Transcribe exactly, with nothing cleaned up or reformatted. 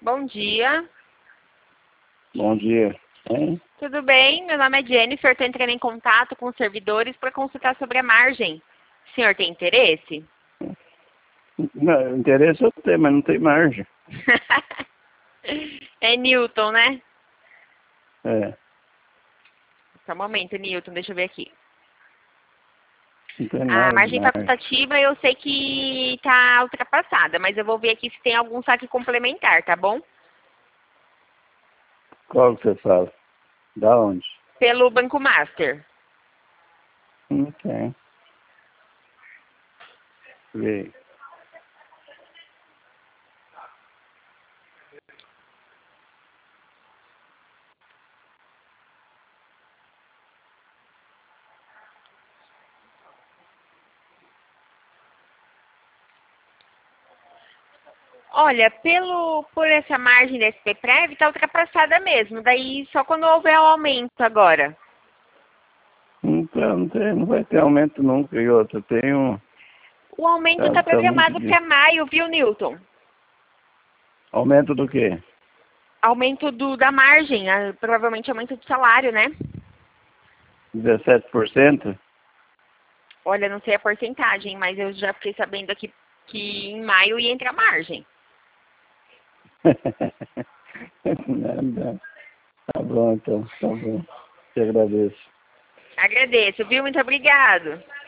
Bom dia. Bom dia. Hein? Tudo bem? Meu nome é Jennifer. Estou entrando em contato com os servidores para consultar sobre a margem. O senhor tem interesse? Não, interesse eu tenho, mas não tem margem. É Newton, né? É. Só um momento, Newton. Deixa eu ver aqui. Não tem A nada de margem margem. facultativa eu sei que está ultrapassada, mas eu vou ver aqui se tem algum saque complementar, tá bom? Qual que você fala? Da onde? Pelo Banco Master. Não tem. Vê. Olha, pelo, por essa margem da S P Prev, está ultrapassada mesmo. Daí só quando houver o aumento agora. Não, tem, não, tem, não vai ter aumento nunca. E outra, tem um... O aumento Tá, está tá muito programado para difícil. maio, viu, Newton? Aumento do quê? Aumento do, da margem, ah, provavelmente aumento do salário, né? dezessete por cento? Olha, não sei a porcentagem, mas eu já fiquei sabendo aqui que em maio ia entrar margem. Não, não. Tá bom, então. Tá bom. Te agradeço. Agradeço, viu? Muito obrigado.